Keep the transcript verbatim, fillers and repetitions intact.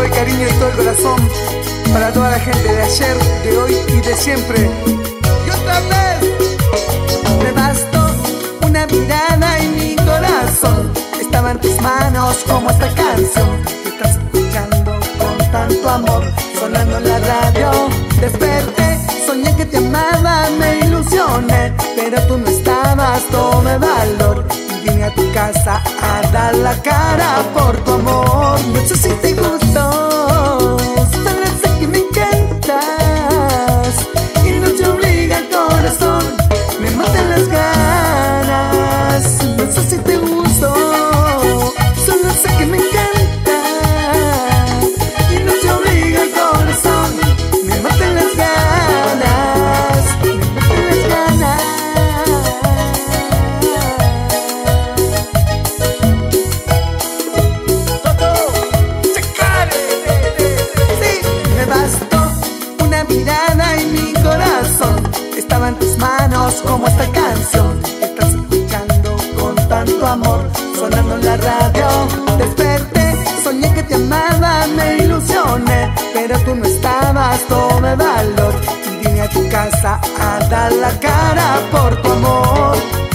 el cariño y todo el corazón para toda la gente de ayer, de hoy y de siempre. Y otra vez. Me bastó una mirada y mi corazón estaba en tus manos como esta canción que estás escuchando con tanto amor, sonando en la radio. Desperté, soñé que te amaba, me ilusioné, pero tú no estabas, tomé valor y vine a tu casa a dar la cara por tu amor. No sé si te gustó, solo sé que me encantas y no te obliga el corazón, me matan las ganas. No sé si te gustó, solo sé que me encanta y no te obliga el corazón, me matan las ganas, me matan las ganas. Sí, me bastó una mirada y mi corazón estaba en tus manos como esta canción que estás escuchando con tanto amor, sonando en la radio. Desperté, soñé que te amaba, me ilusioné, pero tú no estabas, tomé valor y vine a tu casa a dar la cara por tu amor.